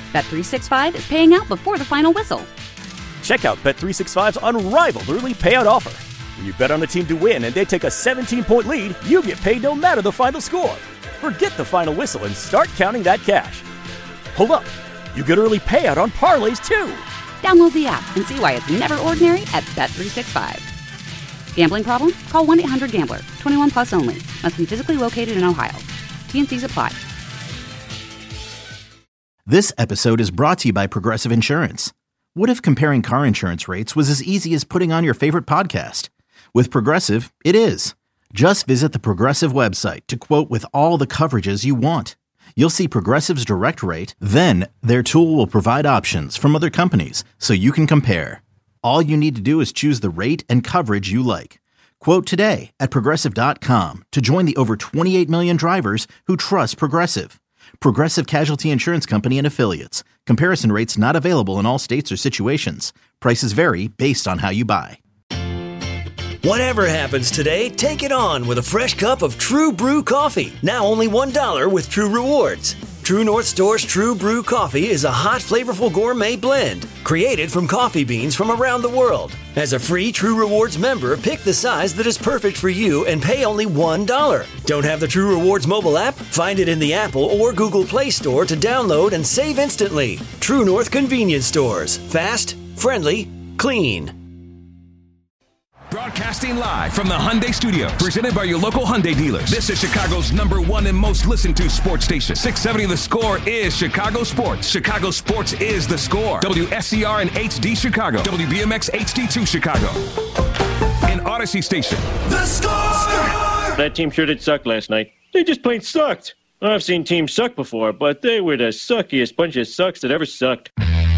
Bet365 is paying out before the final whistle. Check out Bet365's unrivaled early payout offer. When you bet on a team to win and they take a 17-point lead, you get paid no matter the final score. Forget the final whistle and start counting that cash. Hold up. You get early payout on parlays, too. Download the app and see why it's never ordinary at Bet365. Gambling problem? Call 1-800-GAMBLER. 21 plus only. Must be physically located in Ohio. T&Cs apply. This episode is brought to you by Progressive Insurance. What if comparing car insurance rates was as easy as putting on your favorite podcast? With Progressive, it is. Just visit the Progressive website to quote with all the coverages you want. You'll see Progressive's direct rate, then their tool will provide options from other companies so you can compare. All you need to do is choose the rate and coverage you like. Quote today at Progressive.com to join the over 28 million drivers who trust Progressive. Progressive Casualty Insurance Company and Affiliates. Comparison rates not available in all states or situations. Prices vary based on how you buy. Whatever happens today, take it on with a fresh cup of True Brew coffee. Now only $1 with True Rewards. True North Store's True Brew coffee is a hot, flavorful gourmet blend created from coffee beans from around the world. As a free True Rewards member, pick the size that is perfect for you and pay only $1. Don't have the True Rewards mobile app? Find it in the Apple or Google Play Store to download and save instantly. True North Convenience Stores. Fast, friendly, clean. Broadcasting live from the Hyundai Studios, presented by your local Hyundai dealers. This is Chicago's #1 and most listened to sports station. 670 The Score is Chicago Sports. Chicago Sports is The Score. WSCR and HD Chicago. WBMX HD2 Chicago. And Odyssey Station. The Score! That team sure did suck last night. They just plain sucked. I've seen teams suck before, but they were the suckiest bunch of sucks that ever sucked.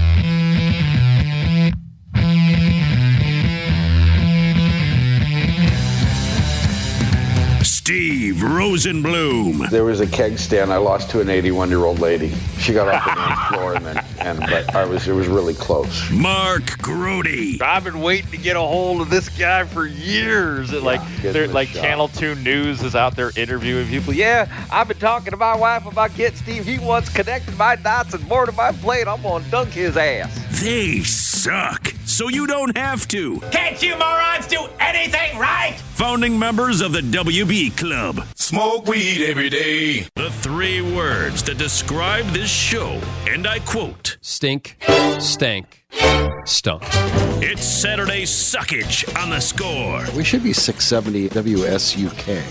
Steve Rosenblum. There was a keg stand I lost to an 81-year-old lady. She got off the dance floor, but it was really close. Mark Grody. I've been waiting to get a hold of this guy for years. Channel 2 News is out there interviewing people. Yeah, I've been talking to my wife about getting Steve. He wants connected my dots and more to my plate. I'm going to dunk his ass. They suck, so you don't have to. Can't you morons do anything right? Founding members of the WB Club. Smoke weed every day. The 3 words that describe this show, and I quote: stink, stank, stunk. It's Saturday Suckage on The Score. We should be 670 WSUK.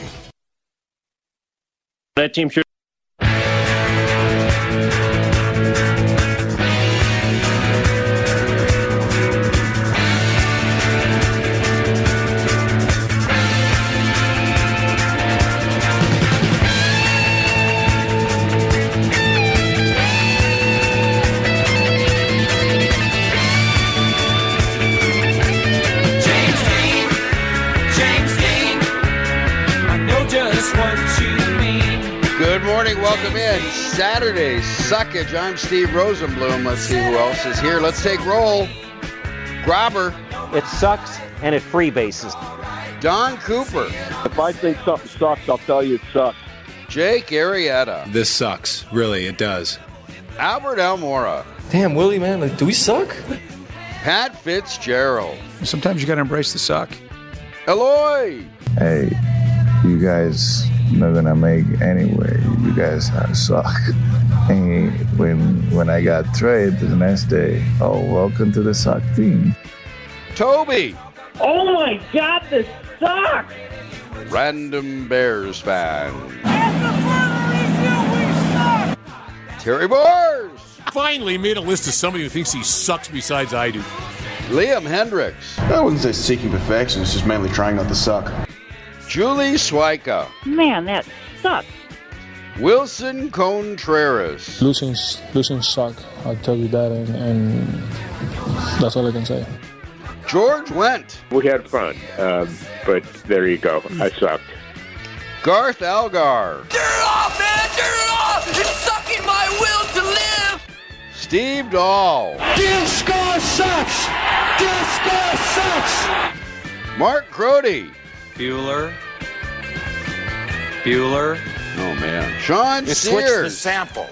That team sure. Welcome in. Saturday Suckage. I'm Steve Rosenblum. Let's see who else is here. Let's take roll. Grobber. It sucks and it freebases. Don Cooper. If I think something sucks, I'll tell you it sucks. Jake Arrieta. This sucks. Really, it does. Albert Almora. Damn, Willie, man. Do we suck? Pat Fitzgerald. Sometimes you got to embrace the suck. Eloy. Hey, you guys not gonna make anyway. You guys suck. And when I got traded the next day, welcome to the suck team. Toby. Oh my God, this sucks. Random Bears fan. And the further we suck. Terry Bars. Finally made a list of somebody who thinks he sucks besides I do. Liam Hendricks. I wouldn't say seeking perfection. It's just mainly trying not to suck. Julie Swyka. Man, that sucks. Wilson Contreras. Losing suck. I'll tell you that, and that's all I can say. George Wendt. We had fun, but there you go. I sucked. Garth Algar. Turn it off, man! Turn it off! It's sucking my will to live! Steve Dahl. Disco sucks! Disco sucks! Mark Grody. Bueller. Oh, man. Sean Sears. Switch the samples.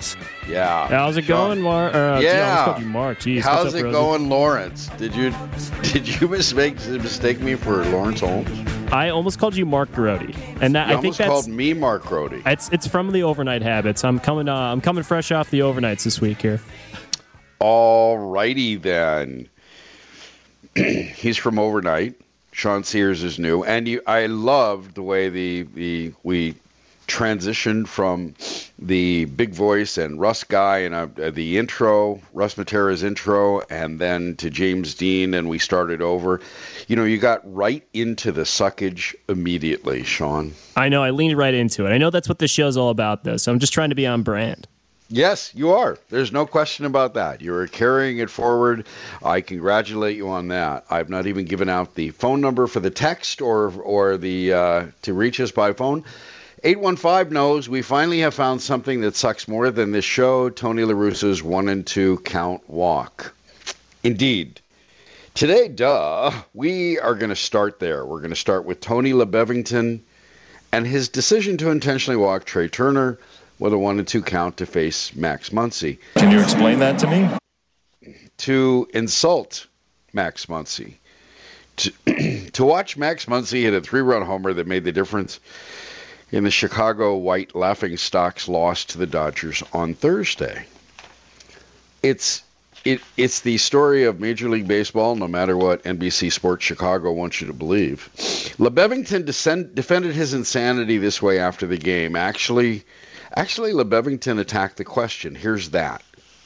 Yeah. How's it going, Mark? Yeah. I almost called you Mark. Jeez, How's what's up, it Rosie? going, Lawrence? Did you mistake me for Lawrence Holmes? I almost called you Mark Garodi, and that, You I think almost that's called me Mark Garodi. it's from the overnight habits. I'm coming fresh off the overnights this week here. All righty then. He's from overnight. Sean Sears is new, and I loved the way we transitioned from the big voice and Russ Guy and the intro, Russ Matera's intro, and then to James Dean, and we started over. You got right into the suckage immediately, Sean. I know, I leaned right into it. I know that's what this show's all about, though, so I'm just trying to be on brand. Yes, you are. There's no question about that. You are carrying it forward. I congratulate you on that. I've not even given out the phone number for the text or the to reach us by phone. 815 knows we finally have found something that sucks more than this show, Tony La Russa's 1 and 2 count walk. Indeed. Today, we are going to start there. We're going to start with Tony LeBevington and his decision to intentionally walk Trey Turner with a 1 and 2 count to face Max Muncy. Can you explain that to me? To insult Max Muncy. To watch Max Muncy hit a 3-run homer that made the difference in the Chicago White Laughingstocks loss to the Dodgers on Thursday. It's the story of Major League Baseball, no matter what NBC Sports Chicago wants you to believe. LeBevington defended his insanity this way after the game. Actually, LeBevington attacked the question. Here's that.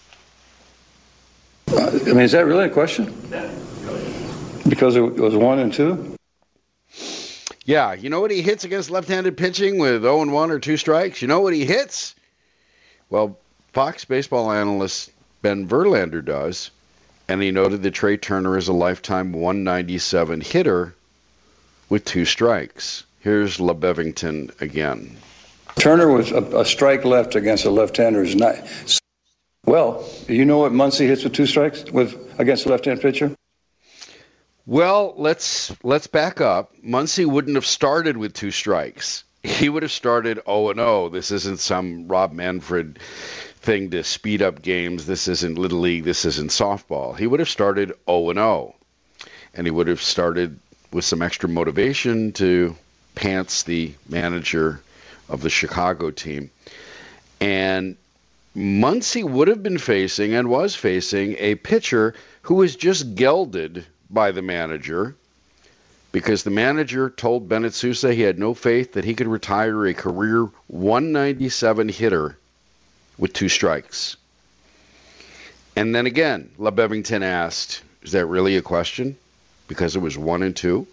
Is that really a question? Because it was 1 and 2? Yeah, you know what he hits against left-handed pitching with 0-1 or 2 strikes? You know what he hits? Well, Fox baseball analyst Ben Verlander does, and he noted that Trey Turner is a lifetime 197 hitter with 2 strikes. Here's LeBevington again. Turner was a strike left against a left-hander. Well, you know what Muncy hits with 2 strikes against a left-hand pitcher? Well, let's back up. Muncy wouldn't have started with 2 strikes. He would have started 0-0. This isn't some Rob Manfred thing to speed up games. This isn't Little League. This isn't softball. He would have started 0-0. And he would have started with some extra motivation to pants the manager of the Chicago team. And Muncy would have been facing and was facing a pitcher who was just gelded by the manager because the manager told Bennett Sousa he had no faith that he could retire a career 197 hitter with 2 strikes. And then again, LeBevington asked, is that really a question? Because it was 1 and 2?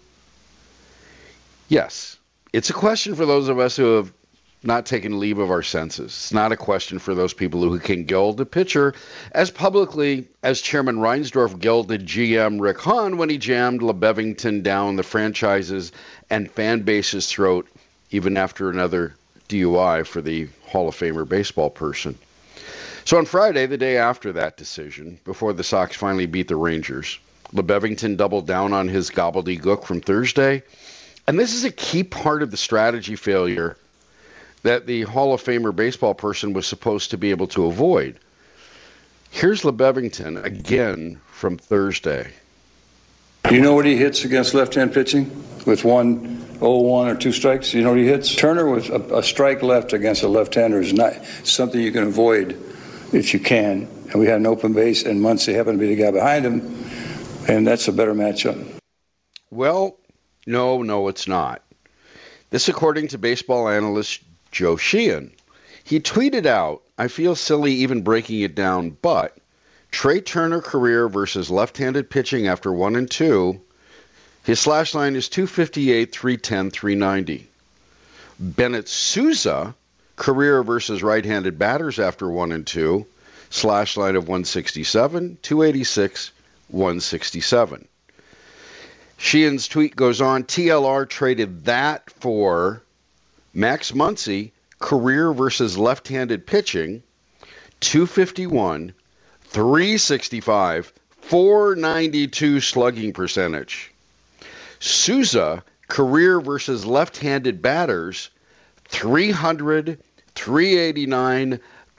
Yes. It's a question for those of us who have not taken leave of our senses. It's not a question for those people who can gild a pitcher as publicly as Chairman Reinsdorf gilded GM Rick Hahn when he jammed LeBevington down the franchise's and fan base's throat even after another DUI for the Hall of Famer baseball person. So on Friday, the day after that decision, before the Sox finally beat the Rangers, LeBevington doubled down on his gobbledygook from Thursday. And this is a key part of the strategy failure that the Hall of Famer baseball person was supposed to be able to avoid. Here's LeBevington again from Thursday. Do you know what he hits against left-hand pitching with 0-1 or 2 strikes? You know what he hits? Turner was a strike left against a left-hander is not something you can avoid if you can. And we had an open base, and Muncy happened to be the guy behind him, and that's a better matchup. Well, no, it's not. This, according to baseball analyst Joe Sheehan. He tweeted out, I feel silly even breaking it down, but Trey Turner career versus left-handed pitching after 1 and 2, his slash line is 258, 310, 390. Bennett Sousa career versus right-handed batters after 1 and 2, slash line of 167, 286, 167. Sheehan's tweet goes on, TLR traded that for Max Muncy, career versus left-handed pitching, 251, 365, 492 slugging percentage. Sousa, career versus left-handed batters, 300, 389,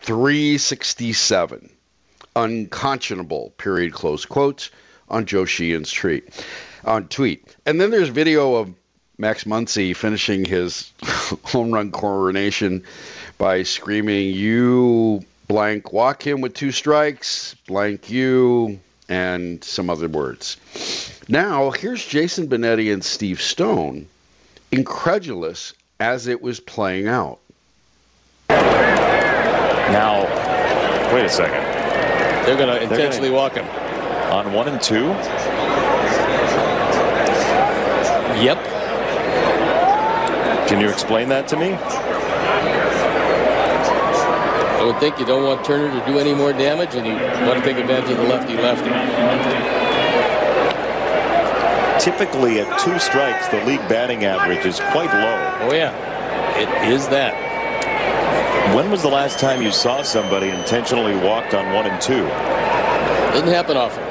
367. Unconscionable, period, close quotes, on Joe Sheehan's tweet. And then there's video of Max Muncy finishing his home run coronation by screaming, "You blank, walk him with 2 strikes, blank you," and some other words. Now, here's Jason Benetti and Steve Stone, incredulous as it was playing out. Now, wait a second. They're going to intentionally walk him. On 1 and 2? Yep. Can you explain that to me? I would think you don't want Turner to do any more damage, and you want to take advantage of the lefty-lefty. Typically, at 2 strikes, the league batting average is quite low. Oh, yeah. It is that. When was the last time you saw somebody intentionally walked on 1 and 2? Doesn't happen often.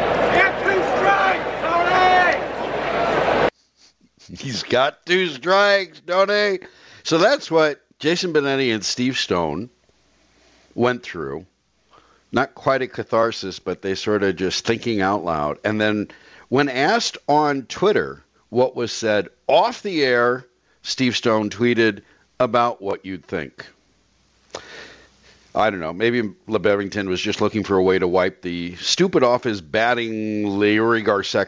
He's got 2 strikes, don't he? So that's what Jason Benetti and Steve Stone went through. Not quite a catharsis, but they sort of just thinking out loud. And then when asked on Twitter what was said off the air, Steve Stone tweeted about what you'd think. I don't know. Maybe LeBevington was just looking for a way to wipe the stupid off his batting Leury Garcia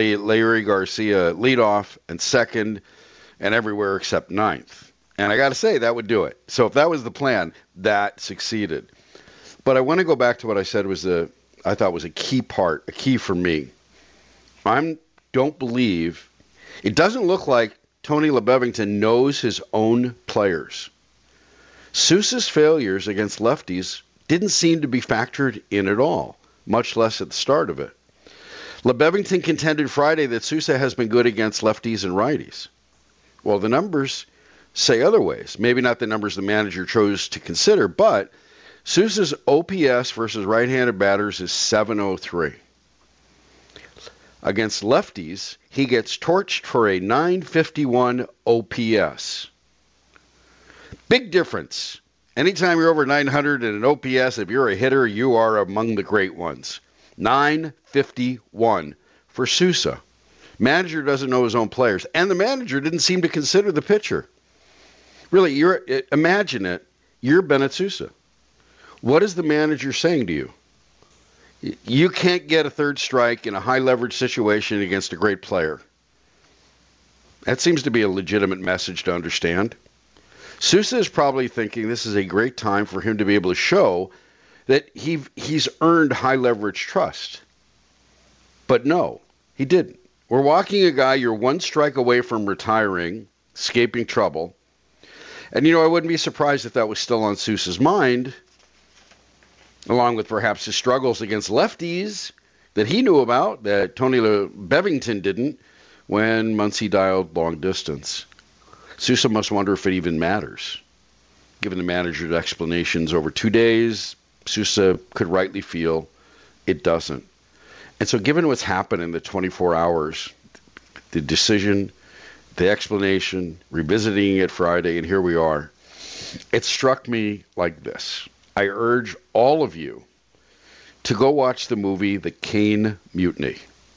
leadoff and second and everywhere except 9th. And I got to say, that would do it. So if that was the plan, that succeeded. But I want to go back to what I said I thought was a key part, a key for me. Don't believe, it doesn't look like Tony LeBevington knows his own players. Sousa's failures against lefties didn't seem to be factored in at all, much less at the start of it. LeBevington contended Friday that Sousa has been good against lefties and righties. Well, the numbers say other ways. Maybe not the numbers the manager chose to consider, but Sousa's OPS versus right-handed batters is .703. Against lefties, he gets torched for a .951 OPS. Big difference. Anytime you're over 900 in an OPS, if you're a hitter, you are among the great ones. .951 for Sousa. Manager doesn't know his own players, and the manager didn't seem to consider the pitcher. Really, imagine it. You're Bennett Sousa. What is the manager saying to you? You can't get a 3rd strike in a high-leverage situation against a great player. That seems to be a legitimate message to understand. Sousa is probably thinking this is a great time for him to be able to show that he's earned high-leverage trust. But no, he didn't. We're walking a guy you're 1 strike away from retiring, escaping trouble. And, I wouldn't be surprised if that was still on Sousa's mind, along with perhaps his struggles against lefties that he knew about, that Tony LeBevington didn't, when Muncy dialed long distance. Sousa must wonder if it even matters. Given the manager's explanations over 2 days, Sousa could rightly feel it doesn't. And so given what's happened in the 24 hours, the decision, the explanation, revisiting it Friday, and here we are, it struck me like this. I urge all of you to go watch the movie The Kane Mutiny.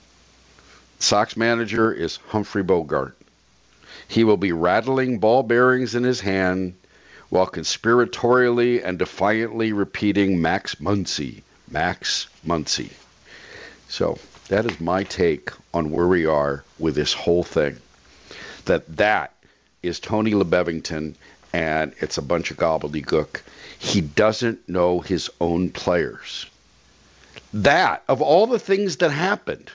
Sox manager is Humphrey Bogart. He will be rattling ball bearings in his hand while conspiratorially and defiantly repeating Max Muncy, Max Muncy. So that is my take on where we are with this whole thing. That is Tony LeBevington, and it's a bunch of gobbledygook. He doesn't know his own players. That, of all the things that happened,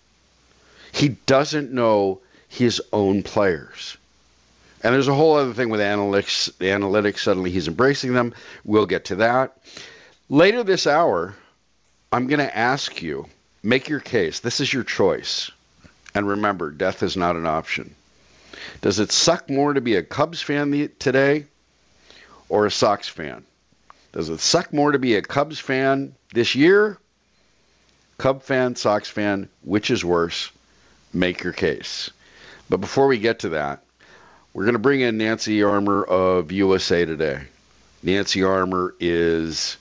he doesn't know his own players. And there's a whole other thing with analytics. Suddenly he's embracing them. We'll get to that. Later this hour, I'm going to ask you, make your case. This is your choice. And remember, death is not an option. Does it suck more to be a Cubs fan today or a Sox fan? Does it suck more to be a Cubs fan this year? Cub fan, Sox fan, which is worse? Make your case. But before we get to that, we're going to bring in Nancy Armour of USA Today. Nancy Armour has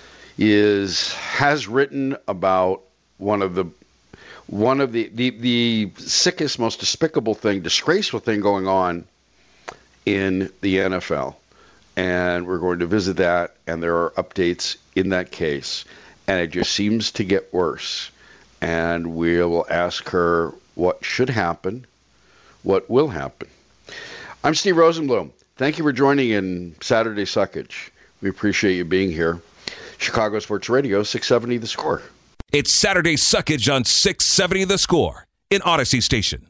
written about one of the sickest, most despicable thing, disgraceful thing going on in the NFL. And we're going to visit that, and there are updates in that case. And it just seems to get worse. And we will ask her what should happen, what will happen. I'm Steve Rosenblum. Thank you for joining in Saturday Suckage. We appreciate you being here. Chicago Sports Radio, 670 The Score. It's Saturday Suckage on 670 The Score in Odyssey Station.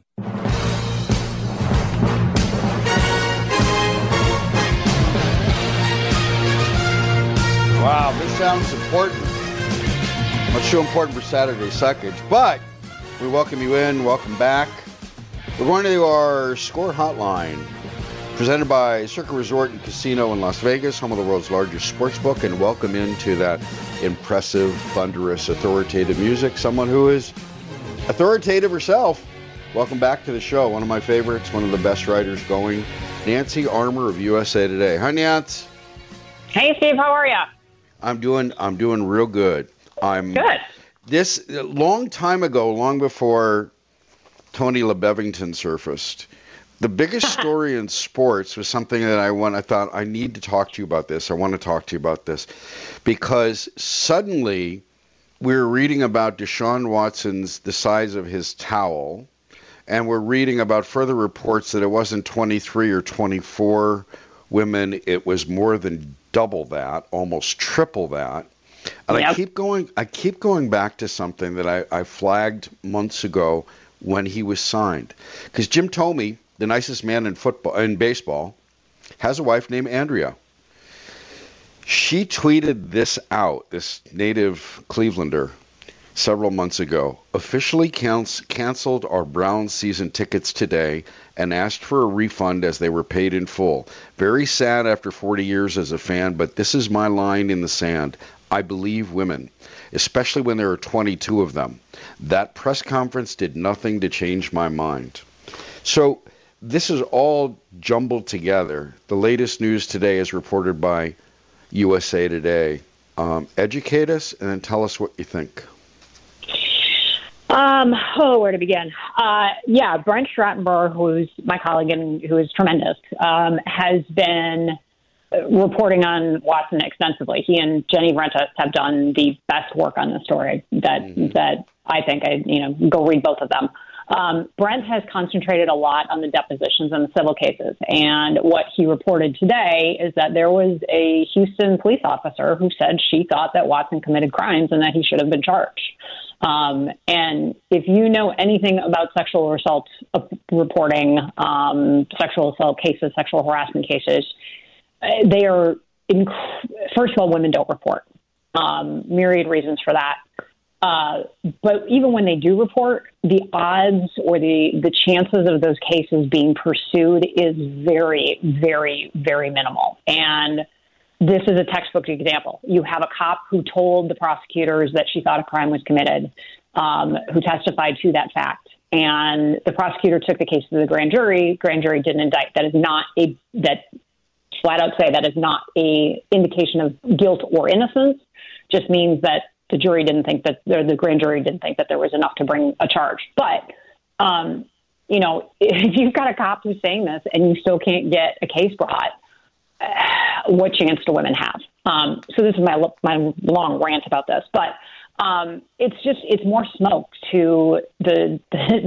Wow, this sounds important. Much too important for Saturday Suckage, but we welcome you in. Welcome back. We're going to our Score Hotline, presented by Circa Resort and Casino in Las Vegas, home of the world's largest sports book, and welcome into that impressive, thunderous, authoritative music. Someone who is authoritative herself. Welcome back to the show. One of my favorites, one of the best writers going, Nancy Armour of USA Today. Hi, Nance. Hey, Steve. How are you? I'm doing real good. Good. This long time ago, long before Tony LeBevington surfaced, the biggest story in sports was something that I thought I need to talk to you about this. I want to talk to you about this because suddenly we're reading about Deshaun Watson's the size of his towel, and we're reading about further reports that it wasn't 23 or 24 women. It was more than double that, almost triple that. And yep. I keep going back to something that I flagged months ago when he was signed, because Jim Thome, the nicest man in baseball, has a wife named Andrea. She tweeted this out, this native Clevelander, several months ago. Officially canceled our Browns season tickets today and asked for a refund as they were paid in full. Very sad after 40 years as a fan, but this is my line in the sand. I believe women, especially when there are 22 of them. That press conference did nothing to change my mind. So this is all jumbled together. The latest news today is reported by USA Today. Educate us and then tell us what you think. Where to begin? Brent Strattenberg, who's my colleague and who is tremendous, has been reporting on Watson extensively. He and Jenny Rentas have done the best work on the story that I think go read both of them. Brent has concentrated a lot on the depositions and the civil cases. And what he reported today is that there was a Houston police officer who said she thought that Watson committed crimes and that he should have been charged. And if you know anything about sexual assault reporting, sexual assault cases, sexual harassment cases, they are, first of all, women don't report. Myriad reasons for that. But even when they do report, the odds or the chances of those cases being pursued is very, very, very minimal. And this is a textbook example. You have a cop who told the prosecutors that she thought a crime was committed, who testified to that fact. And the prosecutor took the case to the grand jury. Grand jury didn't indict. That is not flat out say that is not a indication of guilt or innocence. Just means that the jury didn't think that, or the grand jury didn't think that there was enough to bring a charge. But, if you've got a cop who's saying this and you still can't get a case brought, what chance do women have? So this is my long rant about this, but it's more smoke to the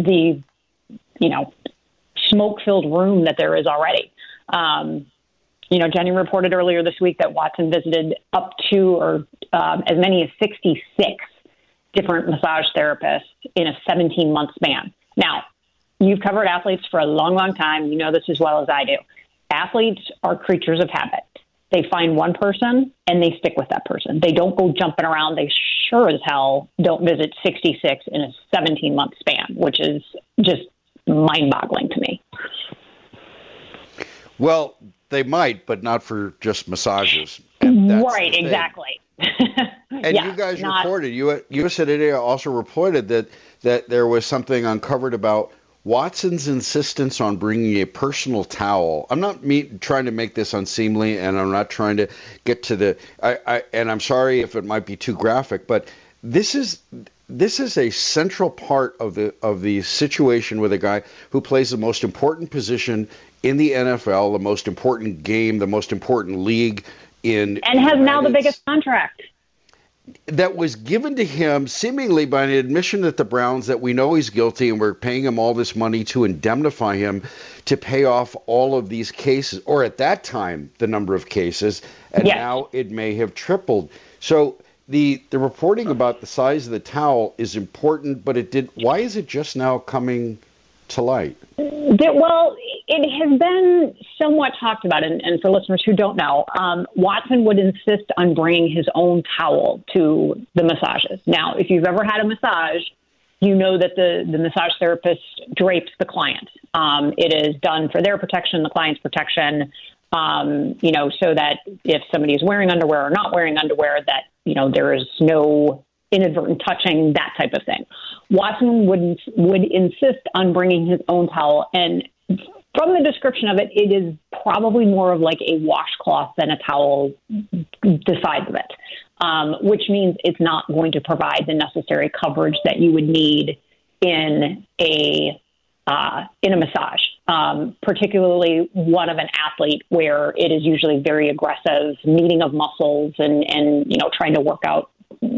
smoke-filled room that there is already. Jenny reported earlier this week that Watson visited up to or as many as 66 different massage therapists in a 17-month span. Now, you've covered athletes for a long, long time. You know this as well as I do. Athletes are creatures of habit. They find one person and they stick with that person. They don't go jumping around. They sure as hell don't visit 66 in a 17-month span, which is just mind-boggling to me. Well, they might, but not for just massages. Right, exactly. And you guys reported, USA Today also reported that there was something uncovered about Watson's insistence on bringing a personal towel. I'm not trying to make this unseemly, and I'm not trying to get to the. And I'm sorry if it might be too graphic, but this is a central part of the situation with a guy who plays the most important position in the NFL, the most important game, the most important league in. And has now the biggest contract. That was given to him seemingly by an admission at the Browns that we know he's guilty and we're paying him all this money to indemnify him to pay off all of these cases, or at that time, the number of cases, and now it may have tripled. So the reporting about the size of the towel is important, but why is it just now coming to light? Well, it has been somewhat talked about, and for listeners who don't know, Watson would insist on bringing his own towel to the massages. Now, if you've ever had a massage, you know that the massage therapist drapes the client. It is done for their protection, the client's protection, so that if somebody is wearing underwear or not wearing underwear, that, there is no inadvertent touching, that type of thing. Watson would insist on bringing his own towel, and from the description of it, it is probably more of like a washcloth than a towel the size of it, which means it's not going to provide the necessary coverage that you would need in a massage, particularly one of an athlete where it is usually very aggressive meeting of muscles and trying to work out,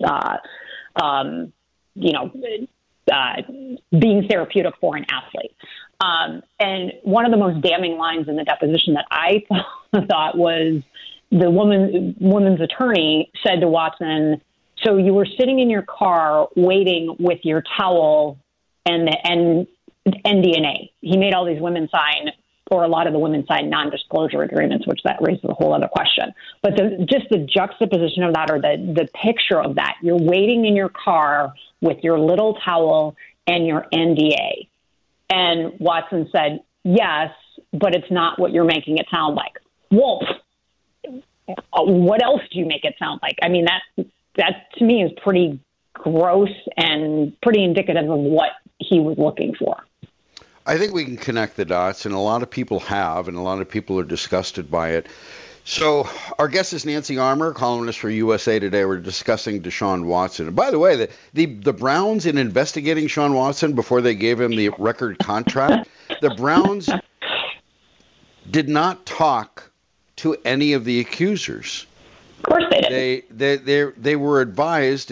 being therapeutic for an athlete. And one of the most damning lines in the deposition that I thought was the woman's attorney said to Watson, "So you were sitting in your car waiting with your towel and the NDA." He made all these women sign, or a lot of the women sign non-disclosure agreements, which that raises a whole other question. But just the juxtaposition of that, or the picture of that, you're waiting in your car with your little towel and your NDA. And Watson said, "Yes, but it's not what you're making it sound like." Well, what else do you make it sound like? I mean, that to me is pretty gross and pretty indicative of what he was looking for. I think we can connect the dots, and a lot of people have, and a lot of people are disgusted by it. So our guest is Nancy Armour, columnist for USA Today. We're discussing Deshaun Watson. And by the way, the Browns, in investigating Deshaun Watson before they gave him the record contract, the Browns did not talk to any of the accusers. Of course they did. They were advised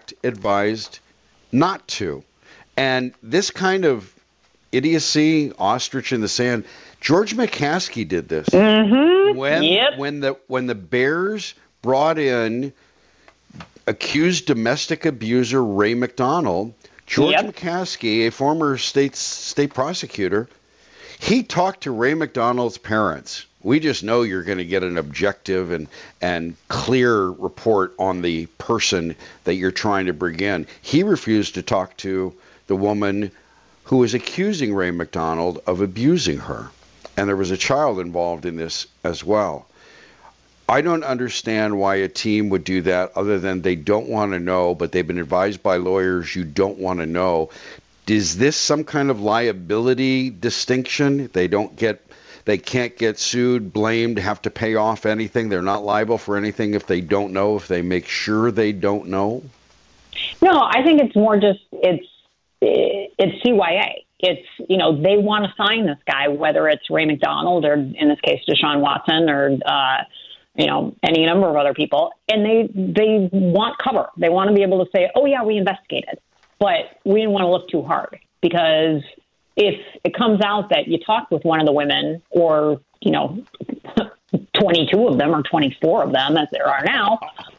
not to. And this kind of idiocy, ostrich in the sand, George McCaskey did this. Mm-hmm. When the Bears brought in accused domestic abuser Ray McDonald, George McCaskey, a former state prosecutor, he talked to Ray McDonald's parents. We just know you're going to get an objective and clear report on the person that you're trying to bring in. He refused to talk to the woman who was accusing Ray McDonald of abusing her. And there was a child involved in this as well. I don't understand why a team would do that other than they don't want to know, but they've been advised by lawyers you don't want to know. Is this some kind of liability distinction? They can't get sued, blamed, have to pay off anything. They're not liable for anything if they don't know, if they make sure they don't know? No, I think it's more just it's CYA. It's, they want to sign this guy, whether it's Ray McDonald or, in this case, Deshaun Watson or, any number of other people. And they want cover. They want to be able to say, oh, yeah, we investigated. But we didn't want to look too hard, because if it comes out that you talked with one of the women, or, 22 of them or 24 of them, as there are now,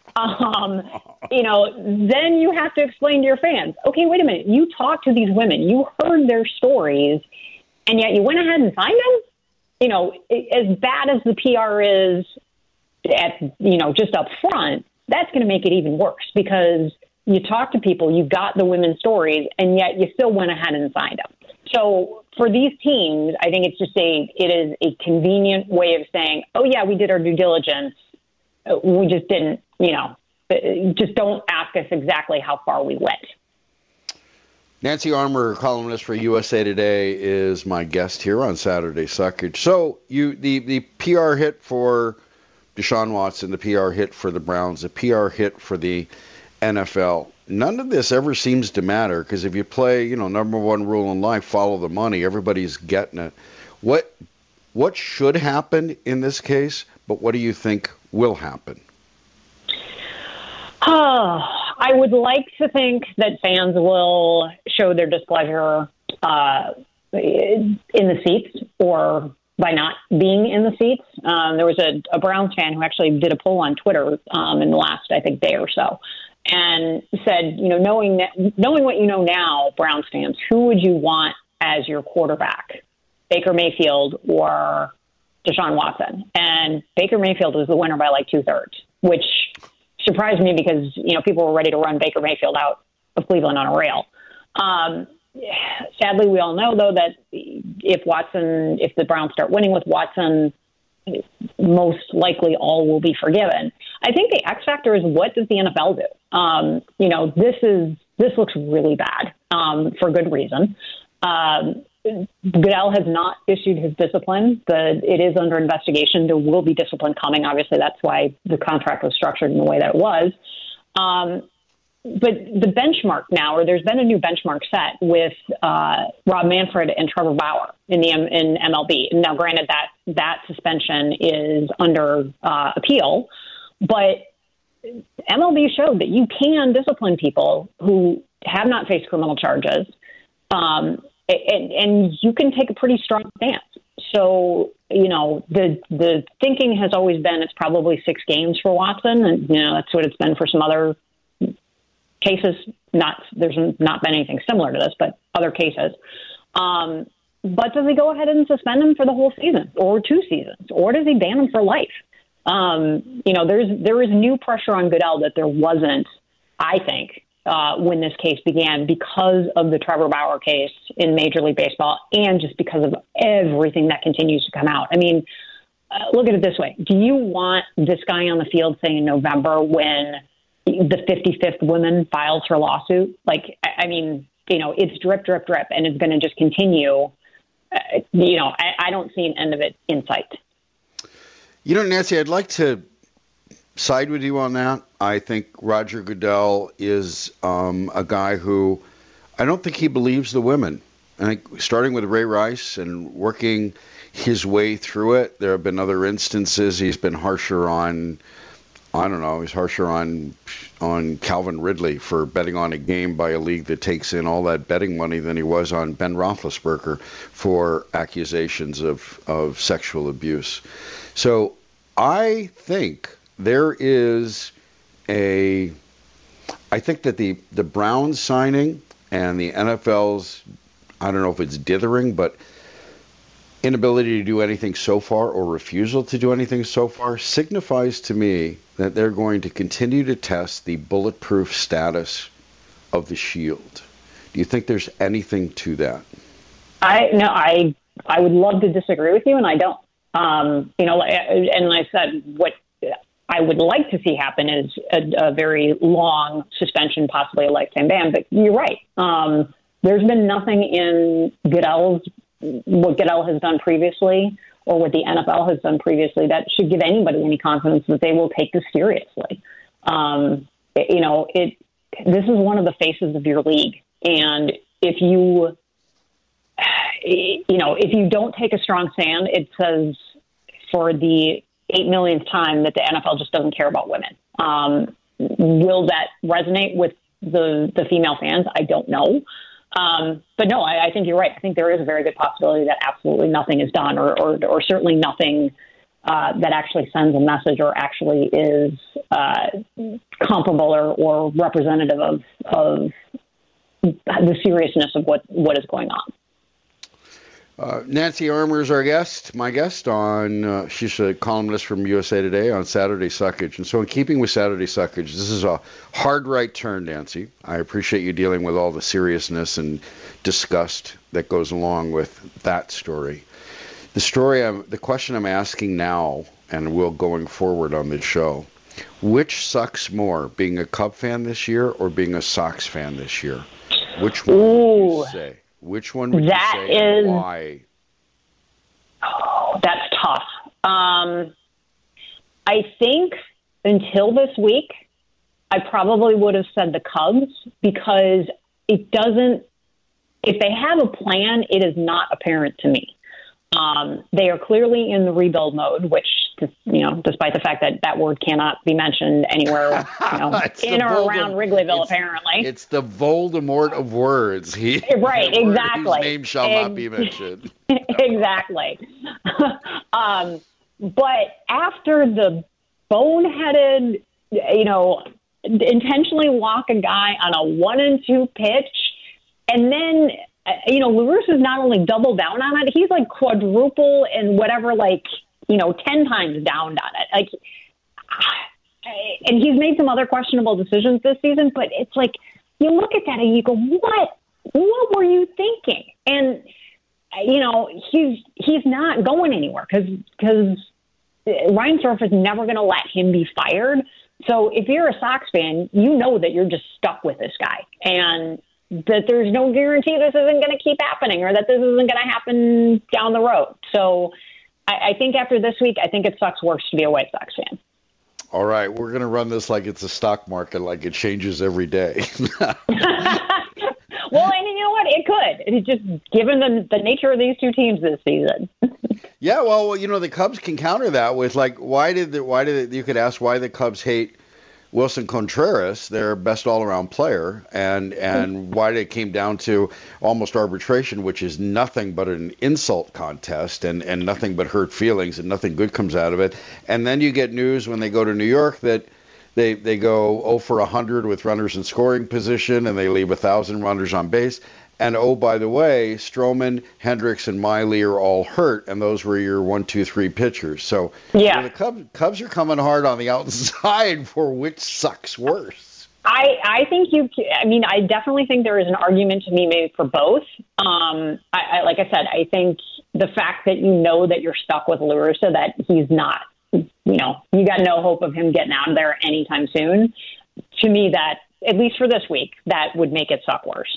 then you have to explain to your fans, okay, wait a minute, you talked to these women, you heard their stories, and yet you went ahead and signed them? As bad as the PR is just up front, that's going to make it even worse, because you talk to people, you got the women's stories, and yet you still went ahead and signed them. So for these teams, I think it is a convenient way of saying, oh yeah, we did our due diligence. We just didn't, just don't ask us exactly how far we went. Nancy Armour, columnist for USA Today, is my guest here on Saturday Suckage. So the PR hit for Deshaun Watson, the PR hit for the Browns, the PR hit for the NFL. None of this ever seems to matter because if you play, number one rule in life, follow the money, everybody's getting it. What should happen in this case, but what do you think will happen? I would like to think that fans will show their displeasure in the seats or by not being in the seats. There was a Browns fan who actually did a poll on Twitter in the last, I think, day or so, and said, knowing what you know now, Browns fans, who would you want as your quarterback, Baker Mayfield or Deshaun Watson? And Baker Mayfield was the winner by like 2/3, which surprised me because, people were ready to run Baker Mayfield out of Cleveland on a rail. Sadly, we all know, though, that if the Browns start winning with Watson, most likely all will be forgiven. I think the X factor is, what does the NFL do? This looks really bad for good reason. Goodell has not issued his discipline. It is under investigation. There will be discipline coming. Obviously, that's why the contract was structured in the way that it was. But the benchmark now, or there's been a new benchmark set with Rob Manfred and Trevor Bauer in MLB. Now, granted, that suspension is under appeal, but MLB showed that you can discipline people who have not faced criminal charges, and you can take a pretty strong stance. So, the thinking has always been it's probably 6 games for Watson, and that's what it's been for some other cases. There's not been anything similar to this, but other cases. But does he go ahead and suspend him for the whole season or 2 seasons, or does he ban him for life? There is new pressure on Goodell that there wasn't, I think, when this case began, because of the Trevor Bauer case in Major League Baseball and just because of everything that continues to come out. I mean, look at it this way. Do you want this guy on the field saying in November when the 55th woman files her lawsuit? It's drip, drip, drip, and it's going to just continue. I don't see an end of it in sight. Nancy, I'd like to side with you on that. I think Roger Goodell is a guy who I don't think he believes the women. I think starting with Ray Rice and working his way through it, there have been other instances he's been harsher on. He's harsher on Calvin Ridley for betting on a game by a league that takes in all that betting money than he was on Ben Roethlisberger for accusations of sexual abuse. So I think there is I think that the Browns signing and the NFL's, I don't know if it's dithering, but inability to do anything so far or refusal to do anything so far signifies to me that they're going to continue to test the bulletproof status of the shield. Do you think there's anything to that? I would love to disagree with you, and I don't. And I said what I would like to see happen is a very long suspension, possibly a lifetime ban. But you're right. There's been nothing in what Goodell has done previously or what the NFL has done previously that should give anybody any confidence that they will take this seriously. This is one of the faces of your league. And if you don't take a strong stand, it says for the 8 millionth time that the NFL just doesn't care about women. Will that resonate with the female fans? I don't know. But no, I think you're right. I think there is a very good possibility that absolutely nothing is done or certainly nothing that actually sends a message or actually is comparable or representative of the seriousness of what is going on. Nancy Armour is my guest on, she's a columnist from USA Today on Saturday Suckage. And so in keeping with Saturday Suckage, this is a hard right turn, Nancy. I appreciate you dealing with all the seriousness and disgust that goes along with that story. The question I'm asking now, and will going forward on this show, which sucks more, being a Cub fan this year or being a Sox fan this year? Which one would you say? Which one would you say and why? Oh, that's tough. I think until this week, I probably would have said the Cubs because it doesn't, if they have a plan, it is not apparent to me. They are clearly in the rebuild mode, which, despite the fact that that word cannot be mentioned anywhere, in or around Wrigleyville, apparently. It's the Voldemort of words. Right, exactly. His name shall not be mentioned. Exactly. But after the boneheaded, intentionally walk a guy on a 1-2 pitch, and then La Russa has not only doubled down on it, he's like quadruple and whatever, 10 times down on it. And he's made some other questionable decisions this season, but it's like, you look at that and you go, what were you thinking? And, he's not going anywhere because Reinsdorf is never going to let him be fired. So if you're a Sox fan, you know that you're just stuck with this guy and that there's no guarantee this isn't going to keep happening or that this isn't going to happen down the road. So I think after this week, I think it sucks worse to be a White Sox fan. All right, we're going to run this like it's a stock market, like it changes every day. Well, and you know what? It could. It's just given the nature of these two teams this season. Yeah, well, the Cubs can counter that with why did you could ask why the Cubs hate Wilson Contreras, their best all-around player, and why it came down to almost arbitration, which is nothing but an insult contest and nothing but hurt feelings and nothing good comes out of it. And then you get news when they go to New York that they go 0 for 100 with runners in scoring position and they leave 1,000 runners on base. And, oh, by the way, Stroman, Hendricks, and Miley are all hurt, and those were your 1, 2, 3 pitchers. So the Cubs are coming hard on the outside for which sucks worse. I think I definitely think there is an argument to be made for both. Like I said, I think the fact that that you're stuck with La Russa, that he's not, you got no hope of him getting out of there anytime soon. To me, that, at least for this week, that would make it suck worse.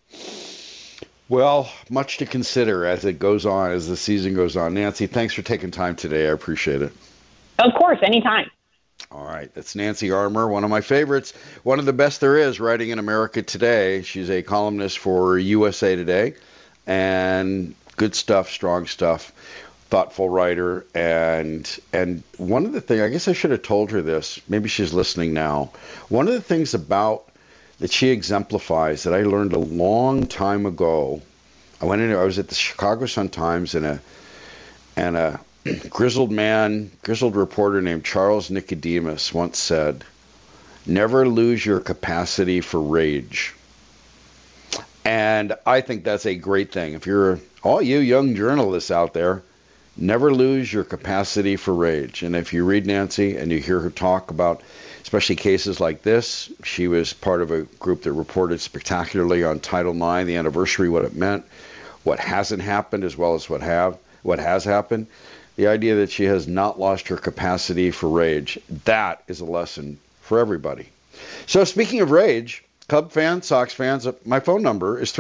Well, much to consider as it goes on, as the season goes on. Nancy, thanks for taking time today. I appreciate it. Of course, anytime. All right. That's Nancy Armour, one of my favorites, one of the best there is, writing in America Today. She's a columnist for USA Today, and good stuff, strong stuff, thoughtful writer. And one of the things, I guess I should have told her this, maybe she's listening now. One of the things about that she exemplifies that I learned a long time ago. I was at the Chicago Sun-Times, and a grizzled reporter named Charles Nicodemus once said, "Never lose your capacity for rage." And I think that's a great thing. If you're all you young journalists out there, never lose your capacity for rage. And if you read Nancy and you hear her talk about especially cases like this, she was part of a group that reported spectacularly on Title IX, the anniversary, what it meant, what hasn't happened, as well as what has happened. The idea that she has not lost her capacity for rage, that is a lesson for everybody. So speaking of rage, Cub fans, Sox fans, my phone number is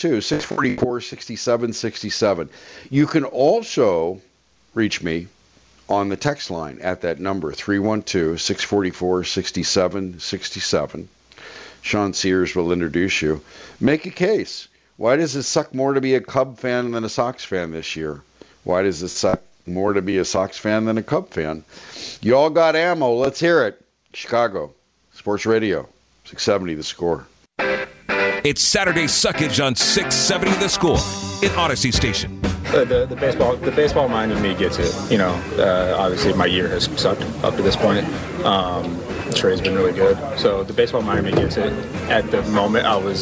312-644-6767. You can also reach me on the text line at that number, 312-644-6767. Sean Sears will introduce you. Make a case. Why does it suck more to be a Cub fan than a Sox fan this year? Why does it suck more to be a Sox fan than a Cub fan? You all got ammo. Let's hear it. Chicago Sports Radio, 670 The Score. It's Saturday Suckage on 670 The Score in Odyssey Station. The baseball mind of me gets it. Obviously my year has sucked up to this point. Trey's been really good, so the baseball mind of me gets it. At the moment, I was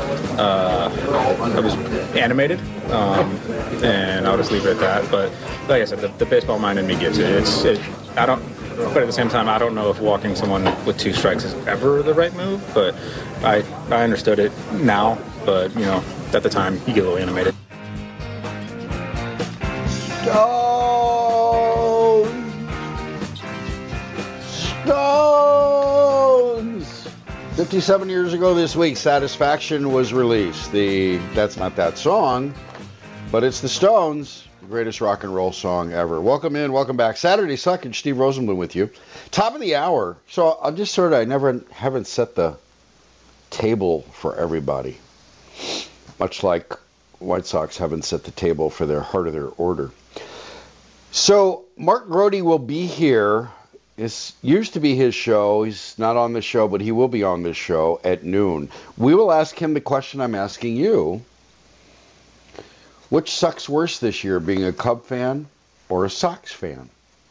animated, and I'll just leave it at that. But like I said, the baseball mind in me gets it. But at the same time, I don't know if walking someone with 2 strikes is ever the right move. But I understood it now. But at the time, you get a little animated. Stones! 57 years ago this week, Satisfaction was released. That's not that song, but it's the Stones, the greatest rock and roll song ever. Welcome in, welcome back. Saturday Suckage, Steve Rosenbloom with you. Top of the hour. So I'll just haven't set the table for everybody. Much like White Sox haven't set the table for their heart of their order. So Mark Grody will be here. It used to be his show. He's not on the show, but he will be on this show at noon. We will ask him the question I'm asking you. Which sucks worse this year, being a Cub fan or a Sox fan?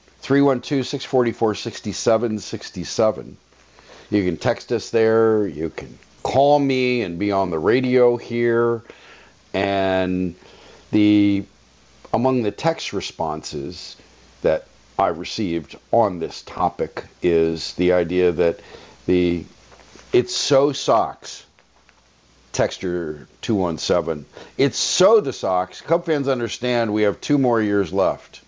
312-644-6767. You can text us there. You can call me and be on the radio here. And among the text responses that I received on this topic is the idea that it's so Sox. Texter 217. It's so the Sox. Cub fans understand we have 2 more years left.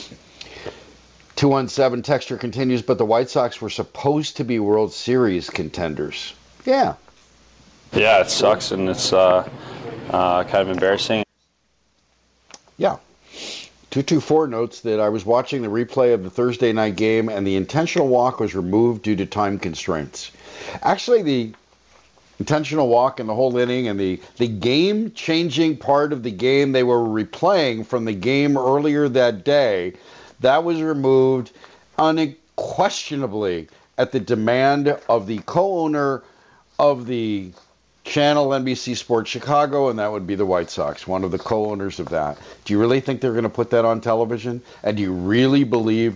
217 texter continues, but the White Sox were supposed to be World Series contenders. Yeah. Yeah, it sucks, and it's kind of embarrassing. Yeah. 224 notes that I was watching the replay of the Thursday night game and the intentional walk was removed due to time constraints. Actually, the intentional walk in the whole inning and the game-changing part of the game they were replaying from the game earlier that day, that was removed unquestionably at the demand of the co-owner of the channel NBC Sports Chicago, and that would be the White Sox, one of the co-owners of that. Do you really think they're going to put that on television? And do you really believe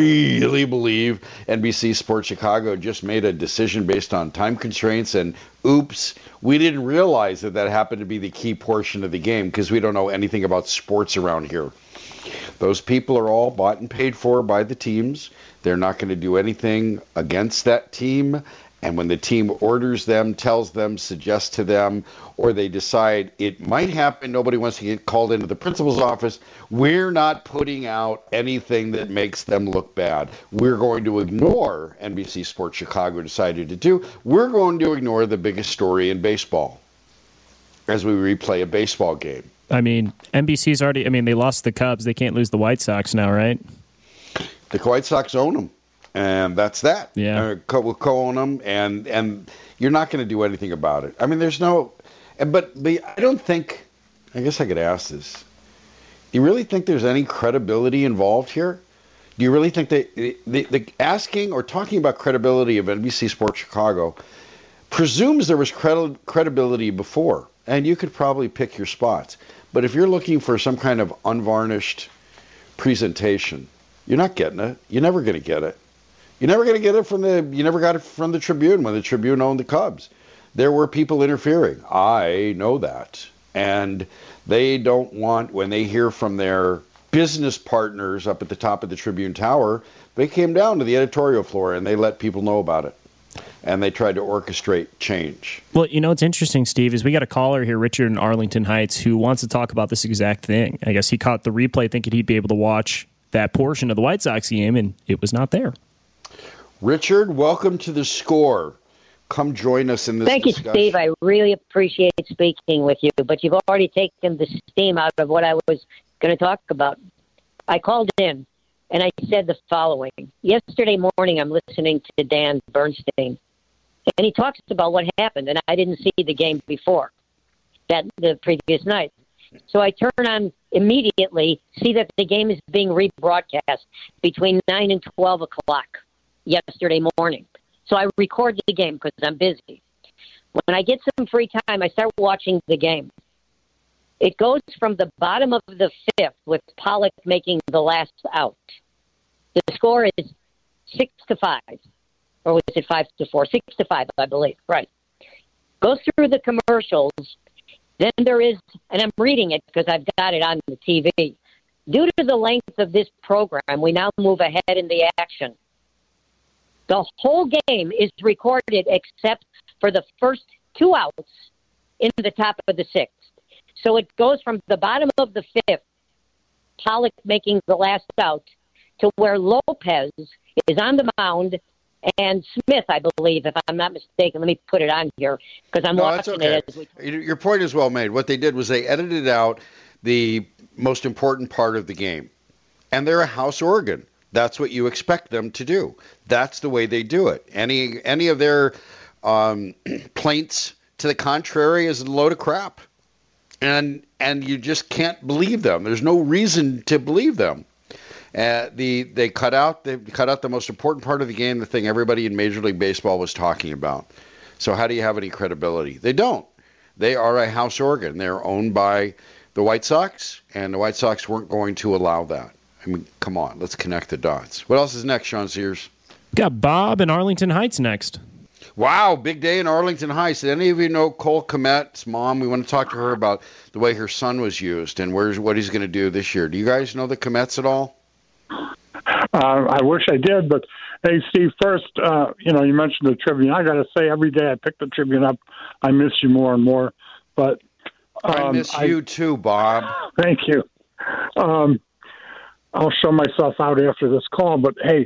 NBC Sports Chicago just made a decision based on time constraints and oops, we didn't realize that happened to be the key portion of the game because we don't know anything about sports around here. Those people are all bought and paid for by the teams. They're not going to do anything against that team. And when the team orders them, tells them, suggests to them, or they decide it might happen, nobody wants to get called into the principal's office, we're not putting out anything that makes them look bad. We're going to ignore NBC Sports Chicago decided to do. We're going to ignore the biggest story in baseball as we replay a baseball game. I mean, NBC's already, they lost the Cubs. They can't lose the White Sox now, right? The White Sox own them. And that's that. Yeah. We'll co-own them, and you're not going to do anything about it. I mean, there's no... But I don't think... I guess I could ask this. Do you really think there's any credibility involved here? Do you really think that the asking or talking about credibility of NBC Sports Chicago presumes there was credibility before, and you could probably pick your spots. But if you're looking for some kind of unvarnished presentation, you're not getting it. You're never going to get it. You're never going to get it you never got it from the Tribune when the Tribune owned the Cubs. There were people interfering. I know that. And they don't want, when they hear from their business partners up at the top of the Tribune Tower, they came down to the editorial floor and they let people know about it. And they tried to orchestrate change. Well, it's interesting, Steve, is we got a caller here, Richard in Arlington Heights, who wants to talk about this exact thing. I guess he caught the replay thinking he'd be able to watch that portion of the White Sox game, and it was not there. Richard, welcome to The Score. Come join us in this discussion. Thank you, Steve. I really appreciate speaking with you, but you've already taken the steam out of what I was going to talk about. I called in, and I said the following. Yesterday morning, I'm listening to Dan Bernstein, and he talks about what happened, and I didn't see the game before, the previous night. So I turn on immediately, see that the game is being rebroadcast between 9 and 12 o'clock yesterday morning. So I record the game because I'm busy. When I get some free time, I start watching the game. It goes from the bottom of the 5th with Pollock making the last out. The score is 6-5. Or was it 5-4? 6-5, I believe. Right. Goes through the commercials. Then there is, and I'm reading it because I've got it on the TV. Due to the length of this program, we now move ahead in the action. The whole game is recorded except for the first 2 outs in the top of the 6th. So it goes from the bottom of the 5th, Pollock making the last out, to where Lopez is on the mound and Smith, I believe, if I'm not mistaken. Let me put it on here because I'm watching it. As Your point is well made. What they did was they edited out the most important part of the game. And they're a house organ. That's what you expect them to do. That's the way they do it. Any of their plaints to the contrary is a load of crap. And you just can't believe them. There's no reason to believe them. They cut out the most important part of the game, the thing everybody in Major League Baseball was talking about. So how do you have any credibility? They don't. They are a house organ. They're owned by the White Sox, and the White Sox weren't going to allow that. I mean, come on, let's connect the dots. What else is next, Sean Sears? Got Bob in Arlington Heights next. Wow, big day in Arlington Heights. Did any of you know Cole Kmet's mom? We want to talk to her about the way her son was used and what he's going to do this year. Do you guys know the Kmets at all? I wish I did, but hey, Steve, first, you mentioned the Tribune. I got to say, every day I pick the Tribune up, I miss you more and more. But I miss you too, Bob. Thank you. I'll show myself out after this call, but hey,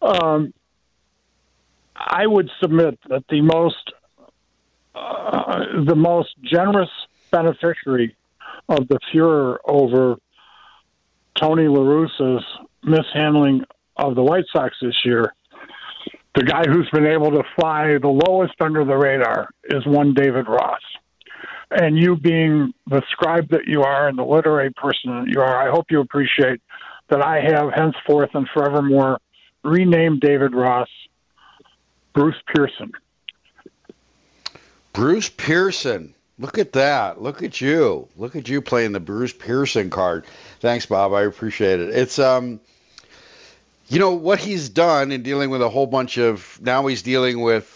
I would submit that the most generous beneficiary of the furor over Tony La Russa's mishandling of the White Sox this year, the guy who's been able to fly the lowest under the radar, is one David Ross. And you being the scribe that you are and the literary person that you are, I hope you appreciate that I have henceforth and forevermore renamed David Ross Bruce Pearson. Bruce Pearson. Look at that. Look at you. Look at you playing the Bruce Pearson card. Thanks, Bob. I appreciate it. It's, what he's done in dealing with a whole bunch of, now he's dealing with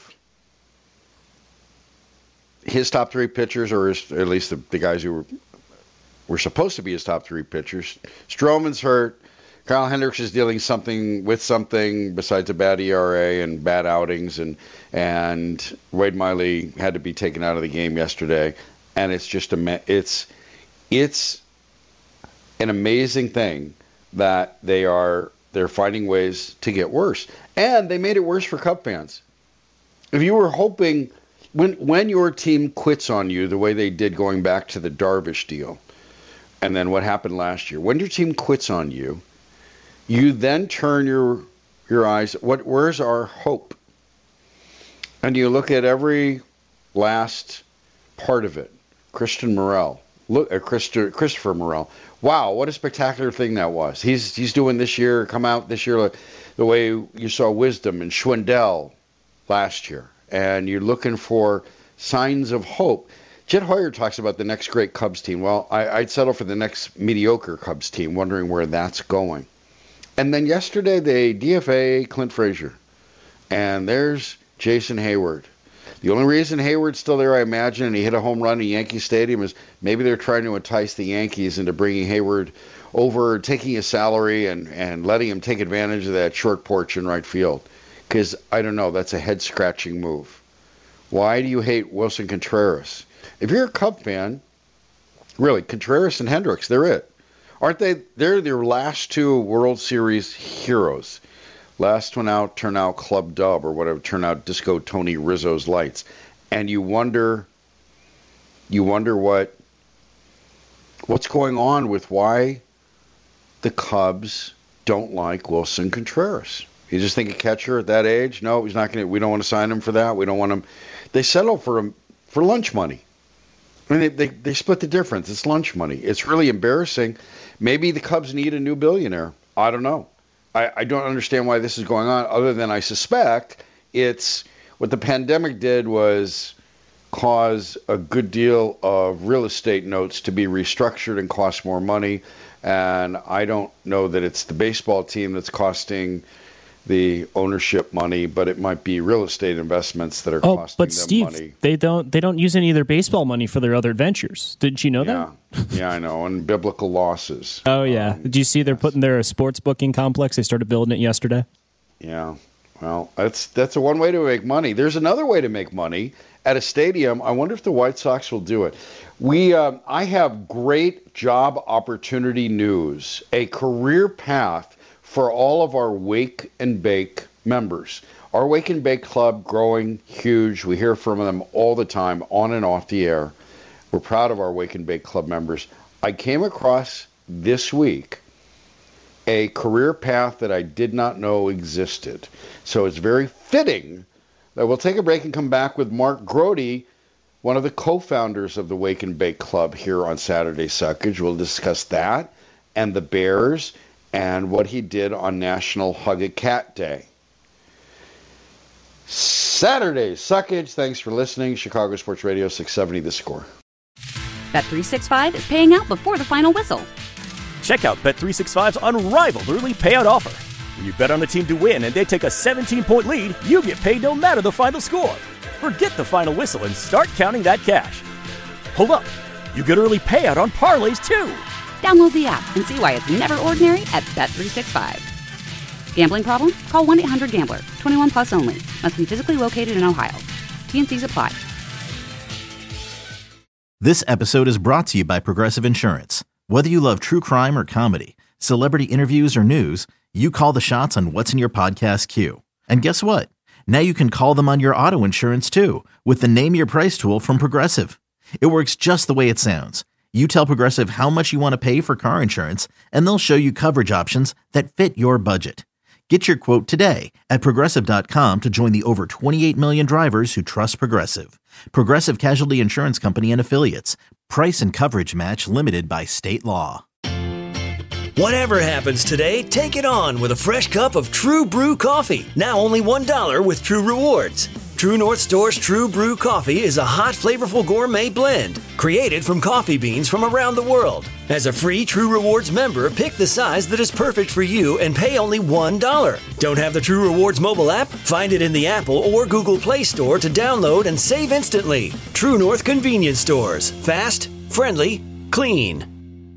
his top three pitchers, or at least the guys who were supposed to be his top three pitchers. Stroman's hurt. Kyle Hendricks is dealing with something besides a bad ERA and bad outings, and Wade Miley had to be taken out of the game yesterday. And it's just it's an amazing thing that they're finding ways to get worse, and they made it worse for Cub fans. If you were hoping when your team quits on you the way they did going back to the Darvish deal, and then what happened last year, when your team quits on you, you then turn your eyes, where's our hope? And you look at every last part of it. Christopher Morel. Wow, what a spectacular thing that was. He's doing this year, come out this year the way you saw Wisdom and Schwindel last year. And you're looking for signs of hope. Jed Hoyer talks about the next great Cubs team. Well, I'd settle for the next mediocre Cubs team, wondering where that's going. And then yesterday, they DFA Clint Frazier. And there's Jason Hayward. The only reason Hayward's still there, I imagine, and he hit a home run in Yankee Stadium, is maybe they're trying to entice the Yankees into bringing Hayward over, taking his salary, and letting him take advantage of that short porch in right field. Because, I don't know, that's a head-scratching move. Why do you hate Wilson Contreras? If you're a Cub fan, really, Contreras and Hendricks, they're it. Aren't they? They're their last two World Series heroes. Last one out, turn out Club Dub, or whatever, turn out Disco Tony Rizzo's Lights. And you wonder what's going on with why the Cubs don't like Wilson Contreras. You just think a catcher at that age? No, he's not going to. We don't want to sign him for that. We don't want him. They settle for him for lunch money. I mean, they split the difference. It's lunch money. It's really embarrassing. Maybe the Cubs need a new billionaire. I don't know. I don't understand why this is going on, other than I suspect it's what the pandemic did was cause a good deal of real estate notes to be restructured and cost more money. And I don't know that it's the baseball team that's costing the ownership money, but it might be real estate investments that are costing them Steve, money. They don't use any of their baseball money for their other ventures. Didn't you know that? Yeah, I know. And biblical losses. Oh yeah. Did you see they're putting their sports booking complex? They started building it yesterday. Yeah. Well, that's a one way to make money. There's another way to make money at a stadium. I wonder if the White Sox will do it. I have great job opportunity news, a career path for all of our Wake and Bake members. Our Wake and Bake Club growing huge. We hear from them all the time, on and off the air. We're proud of our Wake and Bake Club members. I came across this week a career path that I did not know existed. So it's very fitting that we'll take a break and come back with Mark Grody, one of the co-founders of the Wake and Bake Club here on Saturday Suckage. We'll discuss that and the Bears and what he did on National Hug a Cat Day. Saturday Suckage. Thanks for listening. Chicago Sports Radio 670 The Score. Bet365 is paying out before the final whistle. Check out Bet365's unrivaled early payout offer. When you bet on a team to win and they take a 17-point lead, you get paid no matter the final score. Forget the final whistle and start counting that cash. Hold up. You get early payout on parlays, too. Download the app and see why it's never ordinary at Bet365. Gambling problem? Call 1-800-GAMBLER. 21 plus only. Must be physically located in Ohio. T&Cs apply. This episode is brought to you by Progressive Insurance. Whether you love true crime or comedy, celebrity interviews or news, you call the shots on what's in your podcast queue. And guess what? Now you can call them on your auto insurance too with the Name Your Price tool from Progressive. It works just the way it sounds. You tell Progressive how much you want to pay for car insurance, and they'll show you coverage options that fit your budget. Get your quote today at Progressive.com to join the over 28 million drivers who trust Progressive. Progressive Casualty Insurance Company and Affiliates. Price and coverage match limited by state law. Whatever happens today, take it on with a fresh cup of True Brew coffee. Now only $1 with True Rewards. True North Store's True Brew coffee is a hot, flavorful gourmet blend created from coffee beans from around the world. As a free True Rewards member, pick the size that is perfect for you and pay only $1. Don't have the True Rewards mobile app? Find it in the Apple or Google Play Store to download and save instantly. True North Convenience Stores. Fast, friendly, clean.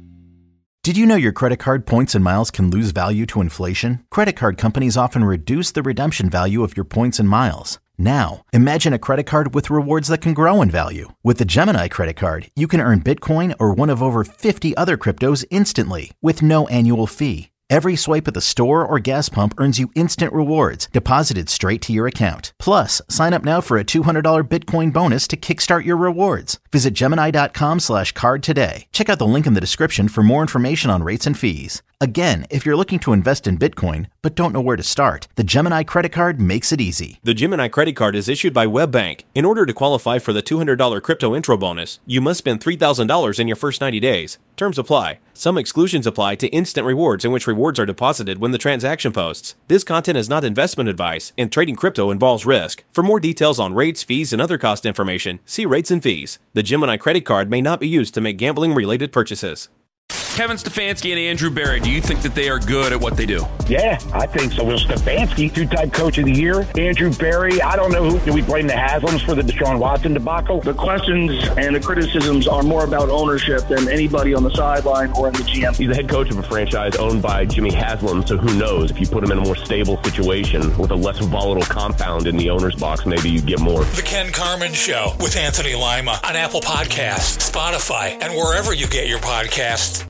Did you know your credit card points and miles can lose value to inflation? Credit card companies often reduce the redemption value of your points and miles. Now, imagine a credit card with rewards that can grow in value. With the Gemini credit card, you can earn Bitcoin or one of over 50 other cryptos instantly with no annual fee. Every swipe at the store or gas pump earns you instant rewards deposited straight to your account. Plus, sign up now for a $200 Bitcoin bonus to kickstart your rewards. Visit Gemini.com/card today. Check out the link in the description for more information on rates and fees. Again, if you're looking to invest in Bitcoin but don't know where to start, the Gemini credit card makes it easy. The Gemini credit card is issued by WebBank. In order to qualify for the $200 crypto intro bonus, you must spend $3,000 in your first 90 days. Terms apply. Some exclusions apply to instant rewards in which rewards are deposited when the transaction posts. This content is not investment advice, and trading crypto involves risk. For more details on rates, fees, and other cost information, see rates and fees. The Gemini credit card may not be used to make gambling-related purchases. Kevin Stefanski and Andrew Berry, do you think that they are good at what they do? Yeah, I think so. Well, Stefanski, two-time coach of the year. Andrew Berry, I don't know who. Do we blame the Haslams for the Deshaun Watson debacle? The questions and the criticisms are more about ownership than anybody on the sideline or in the GM. He's the head coach of a franchise owned by Jimmy Haslam, so who knows? If you put him in a more stable situation with a less volatile compound in the owner's box, maybe you'd get more. The Ken Carman Show with Anthony Lima on Apple Podcasts, Spotify, and wherever you get your podcasts.